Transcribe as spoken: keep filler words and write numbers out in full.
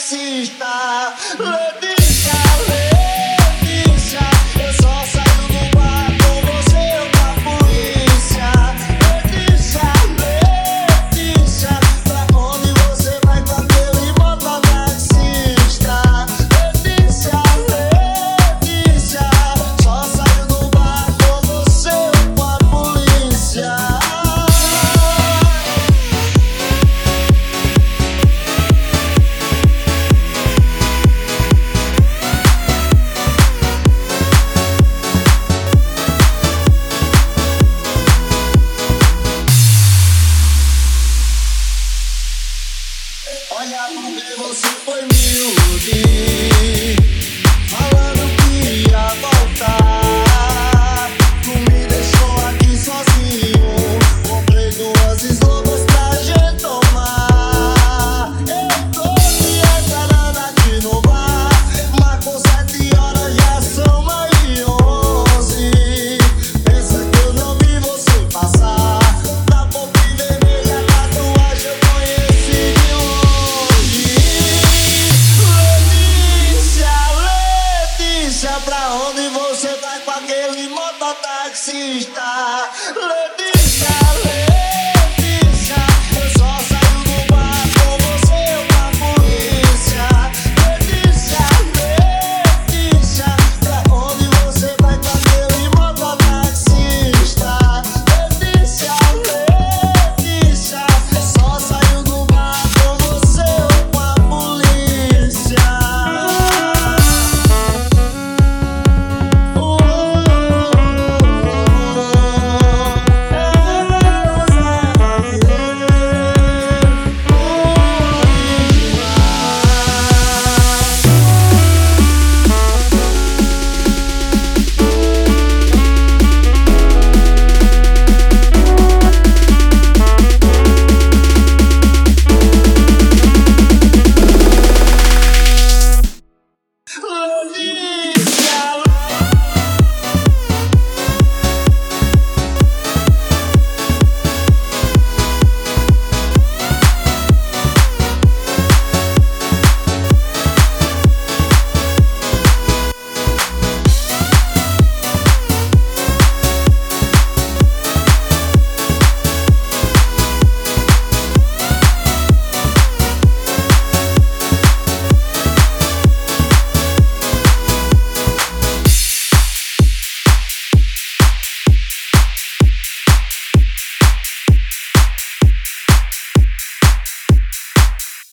mototaxista. Letícia, Letícia, eu só saio do bar com você ou com a polícia. Letícia, Letícia, pra onde você vai com aquele mototaxista? Letícia, Letícia, só saio do bar com você ou com a polícia. Olha porque você foi humilde, falando que ia voltar. Tu me deixou aqui sozinho, comprei duas eslobas pra gente tomar. Eu tô te esperando aqui no bar, marcou sete horas, já são mais de onze. Pensa que eu não vi você passar, da boca vermelha, tatuagem eu conheci de longe. Letícia, Letícia, pra onde você vai com aquele mototaxista?